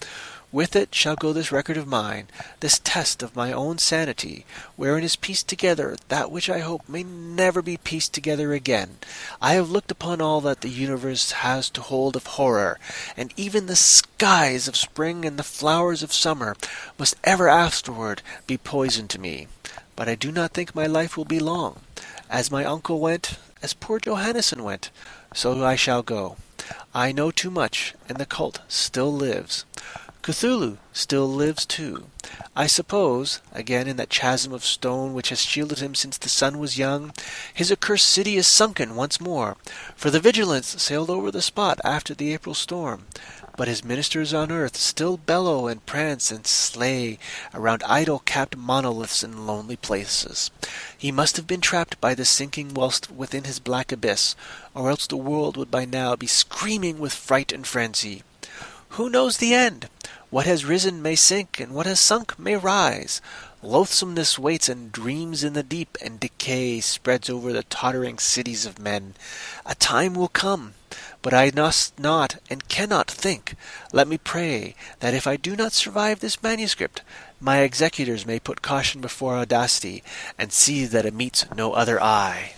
With it shall go this record of mine, this test of my own sanity, wherein is pieced together that which I hope may never be pieced together again. I have looked upon all that the universe has to hold of horror, and even the skies of spring and the flowers of summer must ever afterward be poison to me. But I do not think my life will be long. As my uncle went, as poor Johannessen went, so I shall go. I know too much, and the cult still lives. Cthulhu still lives too. I suppose, again in that chasm of stone which has shielded him since the sun was young, his accursed city is sunken once more, for the Vigilance sailed over the spot after the April storm. But his ministers on earth still bellow and prance and slay around idol-capped monoliths in lonely places. He must have been trapped by the sinking whilst within his black abyss, or else the world would by now be screaming with fright and frenzy. Who knows the end? What has risen may sink, and what has sunk may rise. Loathsomeness waits and dreams in the deep, and decay spreads over the tottering cities of men. A time will come, but I must not and cannot think. Let me pray that if I do not survive this manuscript, my executors may put caution before audacity, and see that it meets no other eye.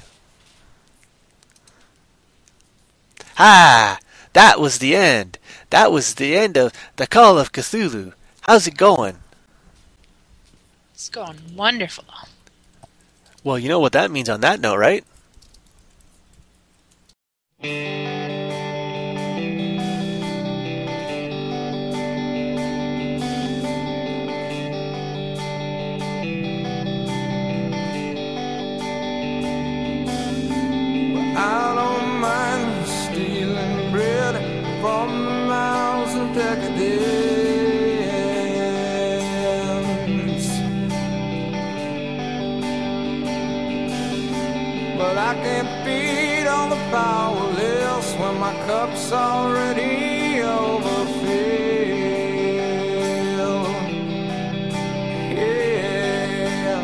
Ha! That was the end. That was the end of The Call of Cthulhu. How's it going? It's going wonderful. Well, you know what that means on that note, right? I don't mind stealing bread from the mouths of decadence, but I can't feed on the powerless when my cup's already overfilled. Yeah,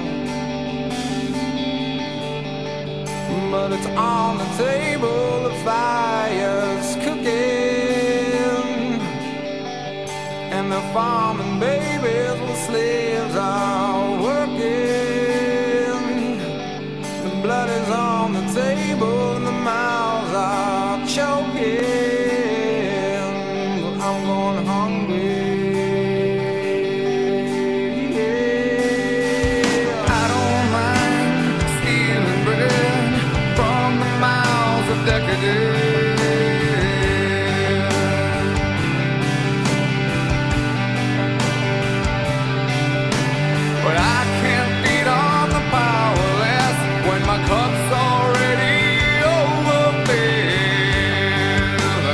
but it's on the table, the fire's cooking, and the farming babies with slaves are working. The blood is on the table and the mouths are choking. I'm going hungry. Yeah. I don't mind stealing bread from the mouths of decadence, but I can't beat on the powerless when my cup's already overfilled.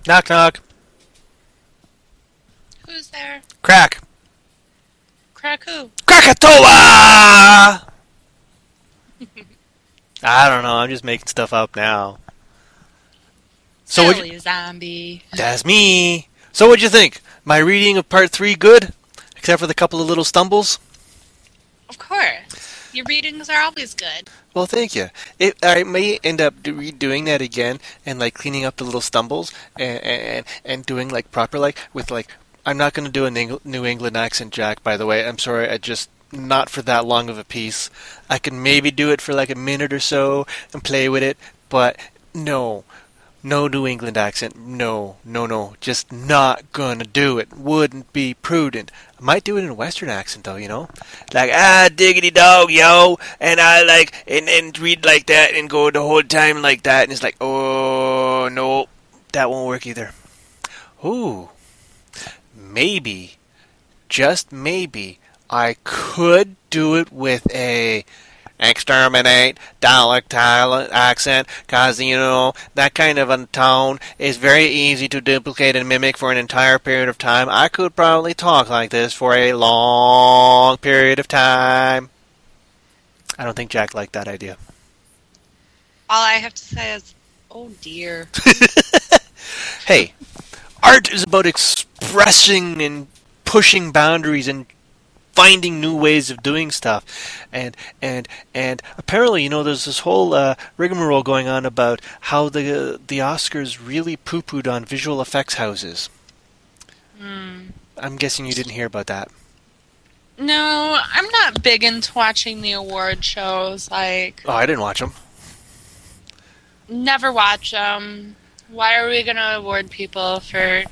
Knock knock. Who's there? Crack. Crack who? Krakatoa! I don't know. I'm just making stuff up now. So what? Silly zombie. That's me. So what'd you think? My reading of part three good, except for the couple of little stumbles. Of course. Your readings are always good. Well, thank you. It, I may end up do, redoing that again and like cleaning up the little stumbles and and, and doing like proper like with like. I'm not going to do a New England accent, Jack. By the way, I'm sorry. I just not for that long of a piece. I can maybe do it for like a minute or so and play with it, but no. No New England accent. No, no, no. Just not gonna do it. Wouldn't be prudent. I might do it in a Western accent, though, you know? Like, ah, diggity dog, yo. And I like, and, and read like that and go the whole time like that. And it's like, oh, no. That won't work either. Ooh. Maybe, just maybe, I could do it with a exterminate dialectal accent, cause you know that kind of a tone is very easy to duplicate and mimic for an entire period of time. I could probably talk like this for a long period of time. I don't think Jack liked that idea. All I have to say is, oh dear. Hey, art is about expressing and pushing boundaries and finding new ways of doing stuff, and and and apparently, you know, there's this whole uh, rigmarole going on about how the the Oscars really poo-pooed on visual effects houses. Mm. I'm guessing you didn't hear about that. No, I'm not big into watching the award shows. Like, Oh, I didn't watch them. never watch them. Why are we going to award people for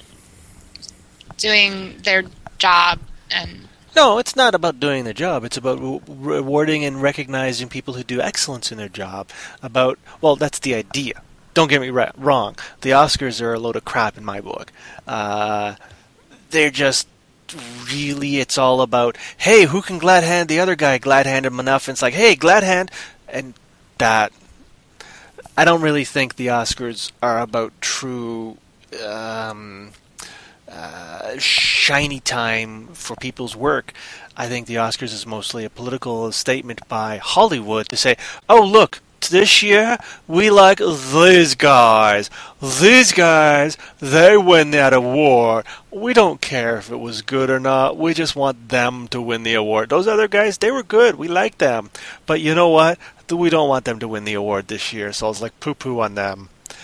doing their job? And No, it's not about doing their job. It's about re- rewarding and recognizing people who do excellence in their job. About, well, that's the idea. Don't get me right, wrong. The Oscars are a load of crap in my book. Uh, they're just really, it's all about, hey, who can glad hand the other guy glad hand him enough? And it's like, hey, glad hand. And that, I don't really think the Oscars are about true um, uh, shiny time for people's work. I think the Oscars is mostly a political statement by Hollywood to say, oh, look, this year we like these guys. These guys, they win that award. We don't care if it was good or not. We just want them to win the award. Those other guys, they were good. We like them. But you know what? We don't want them to win the award this year, so it's like poo-poo on them.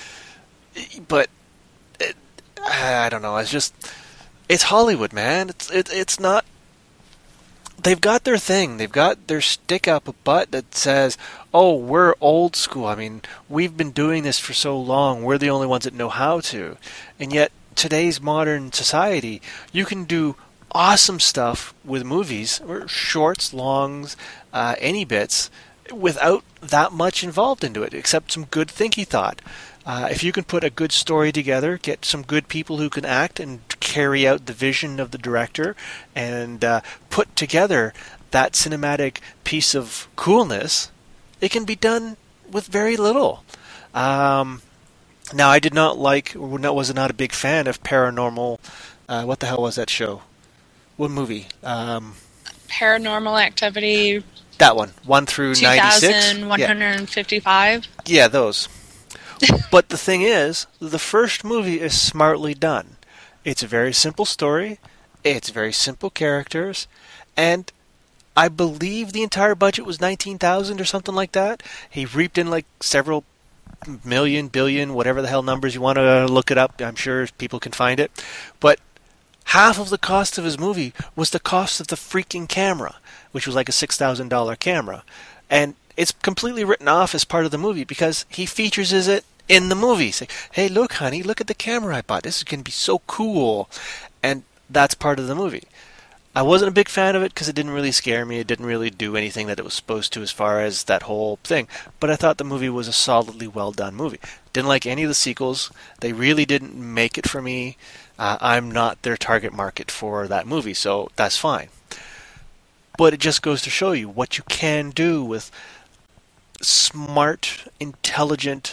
But it, I don't know. It's just, it's Hollywood, man. It's it, it's not. They've got their thing. They've got their stick up a butt that says, "Oh, we're old school. I mean, we've been doing this for so long. We're the only ones that know how to." And yet, today's modern society, you can do awesome stuff with movies, or shorts, longs, uh, any bits, without that much involved into it, except some good thinky thought. Uh, if you can put a good story together, get some good people who can act and carry out the vision of the director, and uh, put together that cinematic piece of coolness, it can be done with very little. Um, now, I did not like, or was not a big fan of Paranormal. Uh, what the hell was that show? What movie? Um, Paranormal Activity that one, one through ninety-six. two thousand one hundred fifty-five. Yeah, yeah those. But the thing is, the first movie is smartly done. It's a very simple story, it's very simple characters, and I believe the entire budget was nineteen thousand or something like that. He reaped in like several million, billion, whatever the hell numbers you want to look it up. I'm sure people can find it. But half of the cost of his movie was the cost of the freaking camera, which was like a six thousand dollars camera. And it's completely written off as part of the movie because he features it in the movie. Say, hey, look, honey, look at the camera I bought. This is going to be so cool. And that's part of the movie. I wasn't a big fan of it because it didn't really scare me. It didn't really do anything that it was supposed to as far as that whole thing. But I thought the movie was a solidly well-done movie. Didn't like any of the sequels. They really didn't make it for me. Uh, I'm not their target market for that movie, so that's fine. But it just goes to show you what you can do with smart, intelligent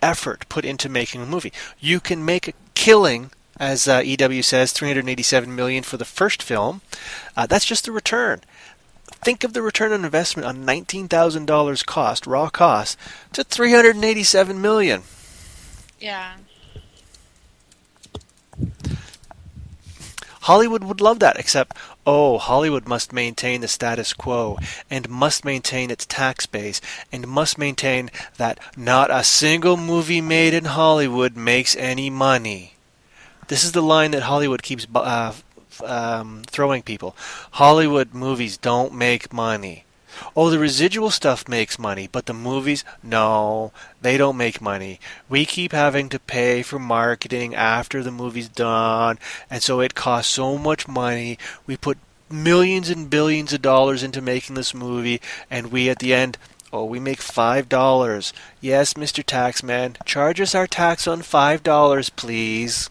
effort put into making a movie. You can make a killing, as uh, E W says, three hundred eighty-seven million dollars for the first film. Uh, that's just the return. Think of the return on investment on nineteen thousand dollars cost, raw cost, to three hundred eighty-seven million dollars. Yeah. Hollywood would love that, except, oh, Hollywood must maintain the status quo, and must maintain its tax base, and must maintain that not a single movie made in Hollywood makes any money. This is the line that Hollywood keeps uh, um, throwing people. Hollywood movies don't make money. Oh, the residual stuff makes money, but the movies, no, they don't make money. We keep having to pay for marketing after the movie's done, and so it costs so much money. We put millions and billions of dollars into making this movie, and we at the end, oh, we make five dollars. Yes, Mister Taxman, charge us our tax on five dollars, please.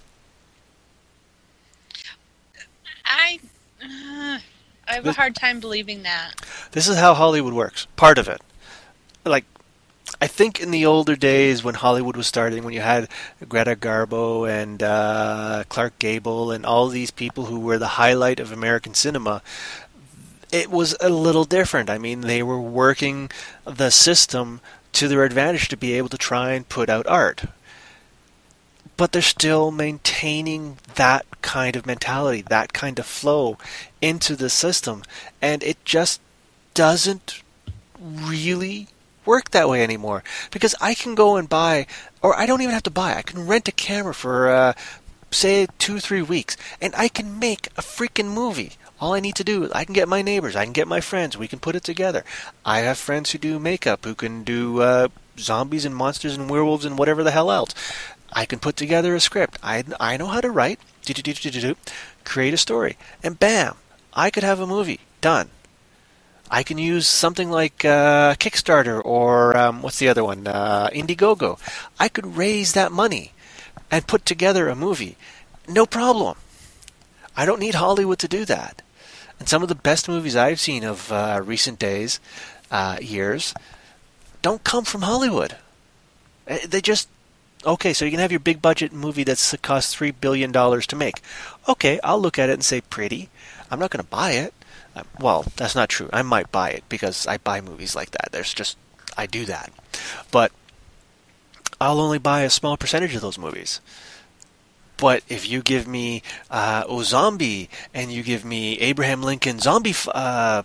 I... Uh... I have a hard time believing that. This is how Hollywood works. Part of it. Like, I think in the older days when Hollywood was starting, when you had Greta Garbo and uh, Clark Gable and all these people who were the highlight of American cinema, it was a little different. I mean, they were working the system to their advantage to be able to try and put out art. But they're still maintaining that kind of mentality, that kind of flow into the system. And it just doesn't really work that way anymore. Because I can go and buy, or I don't even have to buy, I can rent a camera for, uh, say, two, three weeks, and I can make a freaking movie. All I need to do is I can get my neighbors, I can get my friends, we can put it together. I have friends who do makeup, who can do uh, zombies and monsters and werewolves and whatever the hell else. I can put together a script. I, I know how to write, do-do-do-do-do-do, create a story, and bam, I could have a movie done. I can use something like uh, Kickstarter or um, what's the other one, uh, Indiegogo. I could raise that money and put together a movie. No problem. I don't need Hollywood to do that. And some of the best movies I've seen of uh, recent days, uh, years, don't come from Hollywood. They just... Okay, so you can have your big budget movie that's cost three billion dollars to make. Okay, I'll look at it and say, pretty. I'm not going to buy it. Uh, well, that's not true. I might buy it because I buy movies like that. There's just, I do that. But I'll only buy a small percentage of those movies. But if you give me uh, O Zombie and you give me Abraham Lincoln Zombie... Uh,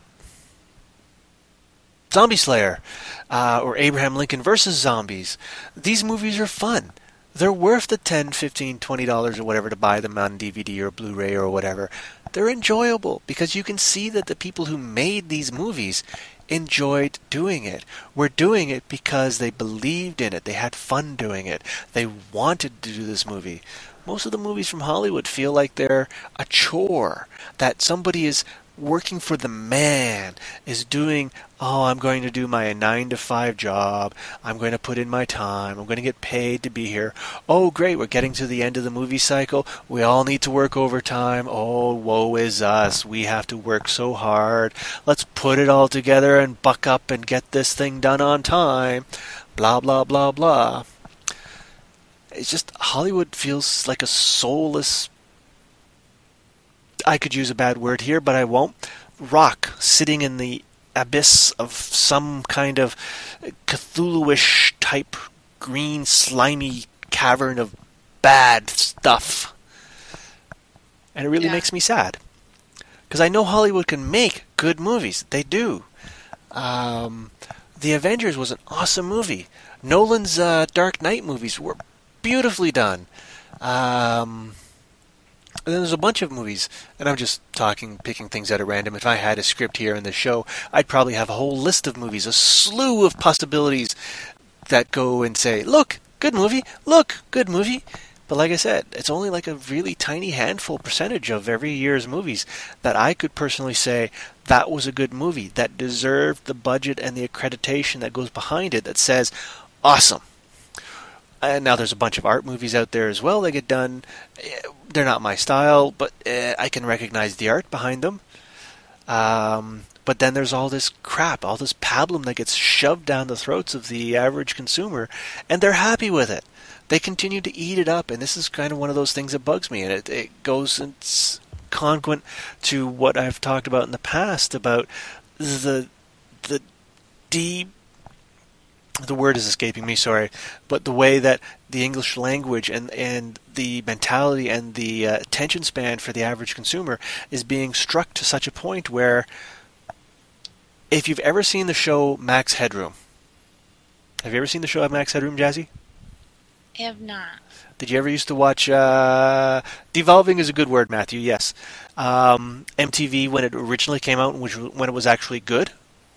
Zombie Slayer, uh, or Abraham Lincoln versus Zombies. These movies are fun. They're worth the ten dollars, fifteen dollars, twenty dollars or whatever to buy them on D V D or Blu-ray or whatever. They're enjoyable because you can see that the people who made these movies enjoyed doing it. Were doing it because they believed in it. They had fun doing it. They wanted to do this movie. Most of the movies from Hollywood feel like they're a chore, that somebody is working for the man, is doing, oh, I'm going to do my nine to five job, I'm going to put in my time, I'm going to get paid to be here. Oh, great, we're getting to the end of the movie cycle, we all need to work overtime, oh, woe is us, we have to work so hard, let's put it all together and buck up and get this thing done on time, blah, blah, blah, blah. It's just, Hollywood feels like a soulless, I could use a bad word here, but I won't, rock sitting in the abyss of some kind of Cthulhu-ish type green slimy cavern of bad stuff. And it really Yeah. makes me sad. Because I know Hollywood can make good movies. They do. Um, The Avengers was an awesome movie. Nolan's uh, Dark Knight movies were beautifully done. Um... And then there's a bunch of movies, and I'm just talking, picking things out at random. If I had a script here in the show, I'd probably have a whole list of movies, a slew of possibilities that go and say, look, good movie, look, good movie. But like I said, it's only like a really tiny handful percentage of every year's movies that I could personally say, that was a good movie, that deserved the budget and the accreditation that goes behind it that says, awesome. And now there's a bunch of art movies out there as well that get done. They're not my style, but uh, I can recognize the art behind them. Um, But then there's all this crap, all this pablum that gets shoved down the throats of the average consumer, and they're happy with it. They continue to eat it up, and this is kind of one of those things that bugs me, and it, it goes it's congruent to what I've talked about in the past about the the deep the word is escaping me, sorry, but the way that the English language and, and the mentality and the uh, attention span for the average consumer is being struck to such a point where if you've ever seen the show Max Headroom, have you ever seen the show Max Headroom, Jazzy? I have not. Did you ever used to watch, uh, Devolving is a good word, Matthew, yes. Um, M T V when it originally came out, which when it was actually good?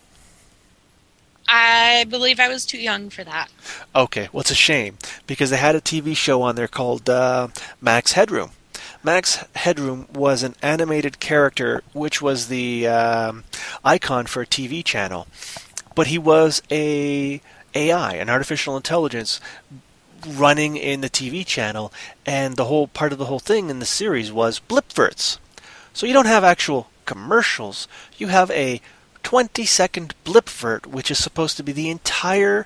I believe I was too young for that. Okay, well, it's a shame, because they had a T V show on there called uh, Max Headroom. Max Headroom was an animated character, which was the um, icon for a T V channel. But he was a A I, an artificial intelligence, running in the T V channel, and the whole part of the whole thing in the series was blipverts. So you don't have actual commercials, you have a twenty second blipvert, which is supposed to be the entire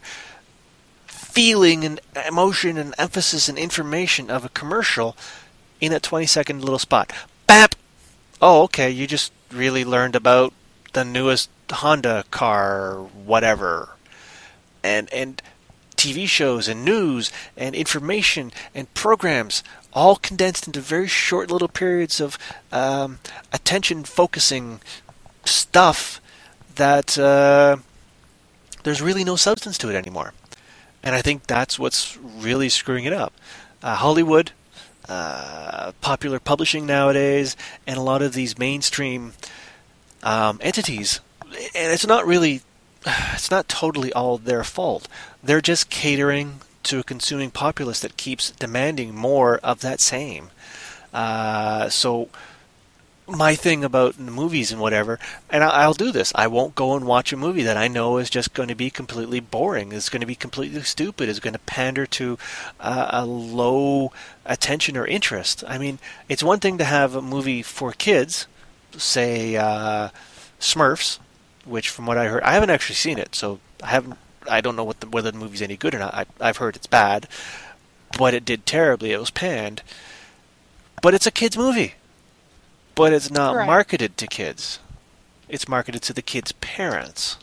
feeling and emotion and emphasis and information of a commercial in a twenty second little spot. Bap! Oh, okay, you just really learned about the newest Honda car, whatever. And and T V shows and news and information and programs all condensed into very short little periods of um, attention focusing stuff that uh, there's really no substance to it anymore. And I think that's what's really screwing it up. Uh, Hollywood, uh, popular publishing nowadays, and a lot of these mainstream um, entities, and it's not really, it's not totally all their fault. They're just catering to a consuming populace that keeps demanding more of that same. Uh, so my thing about the movies and whatever, and I'll do this, I won't go and watch a movie that I know is just going to be completely boring, is going to be completely stupid, is going to pander to uh, a low attention or interest. I mean, it's one thing to have a movie for kids, say uh, Smurfs, which from what I heard, I haven't actually seen it, so I haven't, I don't know what the, whether the movie's any good or not. I, I've heard it's bad, but it did terribly, it was panned. But it's a kid's movie. But it's not Correct. marketed to kids. It's marketed to the kids' parents.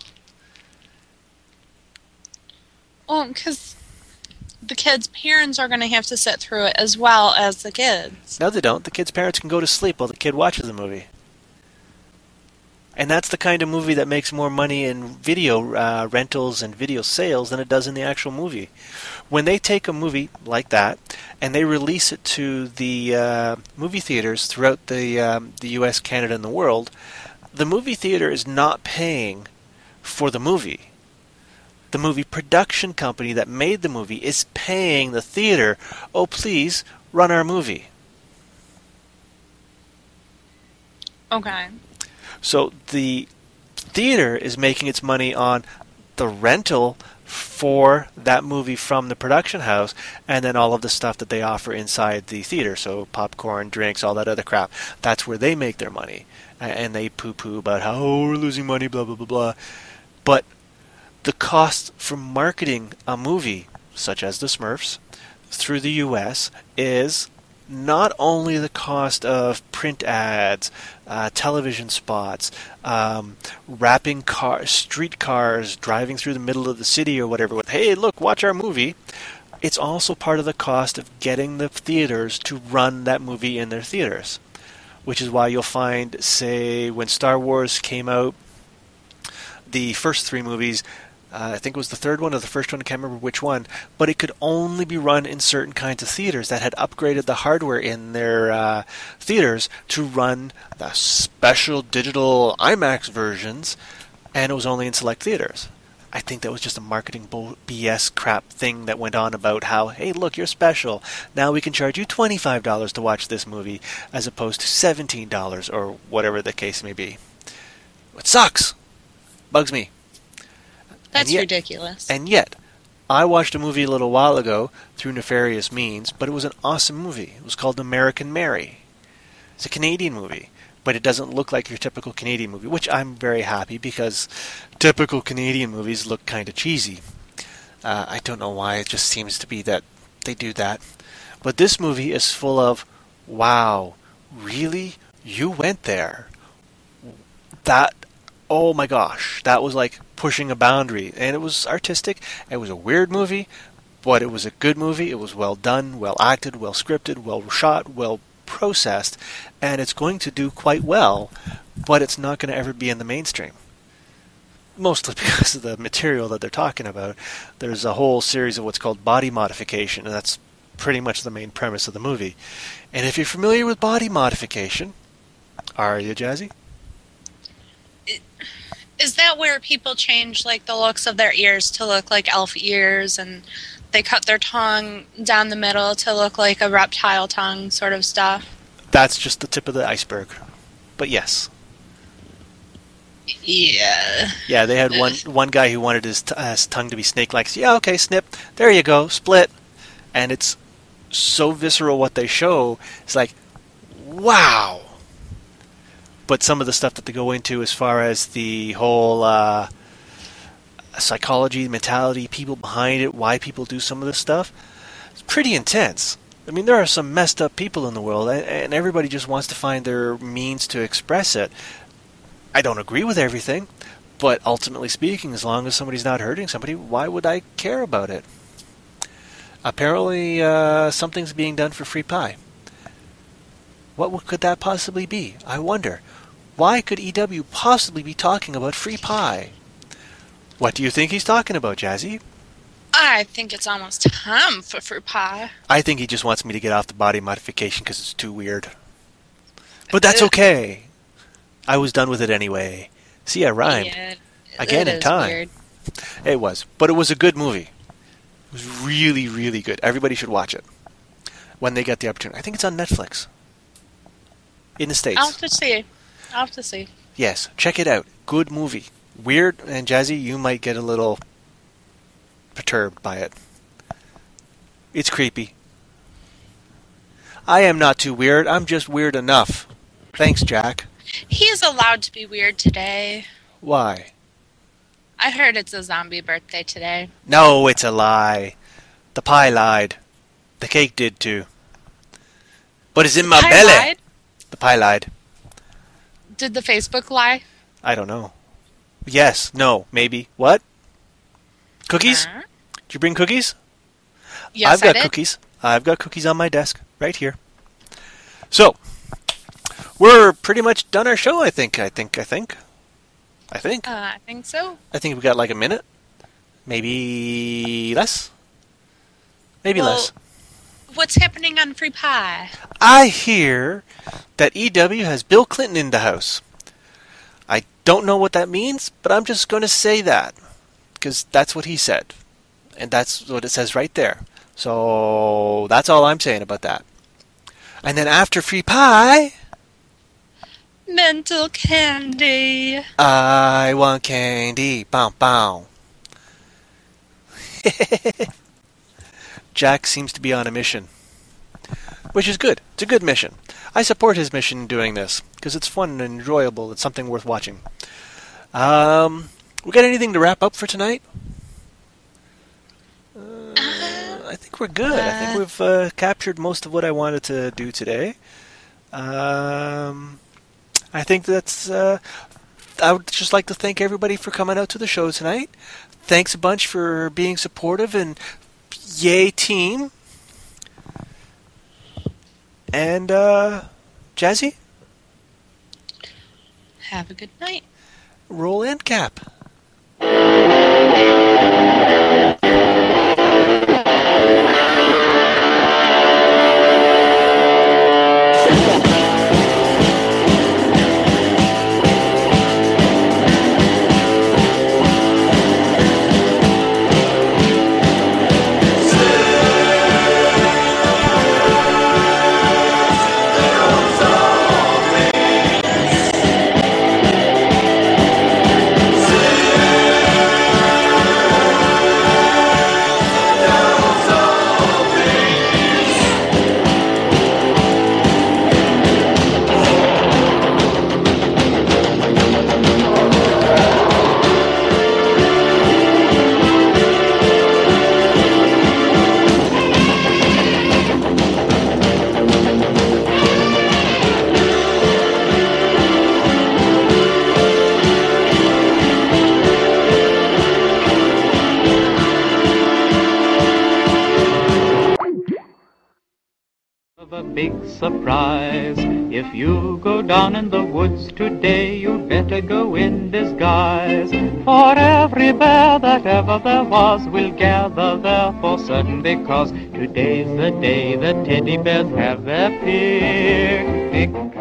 Well, because the kids' parents are going to have to sit through it as well as the kids. No, they don't. The kids' parents can go to sleep while the kid watches the movie. And that's the kind of movie that makes more money in video uh, rentals and video sales than it does in the actual movie. When they take a movie like that and they release it to the uh, movie theaters throughout the um, the U S, Canada, and the world, the movie theater is not paying for the movie. The movie production company that made the movie is paying the theater, oh, please, run our movie. Okay. So the theater is making its money on the rental for that movie from the production house, and then all of the stuff that they offer inside the theater, so popcorn, drinks, all that other crap. That's where they make their money. And they poo-poo about how, oh, we're losing money, blah, blah, blah, blah. But the cost for marketing a movie, such as The Smurfs, through the U S is not only the cost of print ads, uh, television spots, um, wrapping car, street cars, driving through the middle of the city or whatever with, hey, look, watch our movie. It's also part of the cost of getting the theaters to run that movie in their theaters. Which is why you'll find, say, when Star Wars came out, the first three movies, Uh, I think it was the third one or the first one, I can't remember which one, but it could only be run in certain kinds of theaters that had upgraded the hardware in their uh, theaters to run the special digital IMAX versions, and it was only in select theaters. I think that was just a marketing bull B S crap thing that went on about how, hey, look, you're special. Now we can charge you twenty-five dollars to watch this movie as opposed to seventeen dollars or whatever the case may be. It sucks. Bugs me. That's yet, ridiculous. And yet, I watched a movie a little while ago through nefarious means, but it was an awesome movie. It was called American Mary. It's a Canadian movie. but it doesn't look like your typical Canadian movie, which I'm very happy because typical Canadian movies look kind of cheesy. Uh, I don't know why, it just seems to be that they do that. But this movie is full of, wow, really? You went there? That, oh my gosh, that was like pushing a boundary. And it was artistic, it was a weird movie, but it was a good movie. It was well done, well acted, well scripted, well shot, well processed, and it's going to do quite well, but it's not going to ever be in the mainstream. Mostly because of the material that they're talking about. There's a whole series of what's called body modification, and that's pretty much the main premise of the movie. And if you're familiar with body modification, are you, Jazzy? Is that where people change like the looks of their ears to look like elf ears, and they cut their tongue down the middle to look like a reptile tongue sort of stuff? That's just the tip of the iceberg. But yes. Yeah. Yeah, they had one one guy who wanted his, t- uh, his tongue to be snake-like. So, yeah, okay, snip. There you go, split. And it's so visceral what they show. It's like, wow. But some of the stuff that they go into as far as the whole uh, psychology, mentality, people behind it, why people do some of this stuff, it's pretty intense. I mean, there are some messed up people in the world, and, and everybody just wants to find their means to express it. I don't agree with everything, but ultimately speaking, as long as somebody's not hurting somebody, why would I care about it? Apparently, uh, something's being done for free pie. What could that possibly be? I wonder. Why could E W possibly be talking about free pie? What do you think he's talking about, Jazzy? I think it's almost time for fruit pie. I think he just wants me to get off the body modification because it's too weird. But that's okay. I was done with it anyway. See, I rhymed. Yeah, Again it in is time. weird. It was. But it was a good movie. It was really, really good. Everybody should watch it when they get the opportunity. I think it's on Netflix. In the States. I'll have to see. I'll have to see. Yes, check it out. Good movie. Weird, and Jazzy, you might get a little perturbed by it. It's creepy. I am not too weird. I'm just weird enough. Thanks, Jack. He is allowed to be weird today. Why? I heard it's a zombie birthday today. No, it's a lie. The pie lied. The cake did too. But it's in my Pie belly. lied? The pie lied. Did the Facebook lie? I don't know. Yes, no, maybe. What? Cookies? Uh, Did you bring cookies? yes, I've got I did. cookies. I've got cookies on my desk right here. So, we're pretty much done our show, I think. I think, I think. I think. Uh, I think so. I think we got like a minute. Maybe less. Maybe Well, less. What's happening on Free Pie? I hear that E W has Bill Clinton in the house. I don't know what that means, but I'm just going to say that. Because that's what he said. And that's what it says right there. So that's all I'm saying about that. And then after Free Pie, Mental candy. I want candy. Bow, bow. Jack seems to be on a mission. Which is good. It's a good mission. I support his mission in doing this. Because it's fun and enjoyable. It's something worth watching. Um, we got anything to wrap up for tonight? Uh, I think we're good. I think we've uh, captured most of what I wanted to do today. Um, I think that's... Uh, I would just like to thank everybody for coming out to the show tonight. Thanks a bunch for being supportive and yay team. And, uh, Jazzy? Have a good night. Roll end cap. big surprise. If you go down in the woods today, you'd better go in disguise. For every bear that ever there was will gather there for certain, because today's the day the teddy bears have their picnic.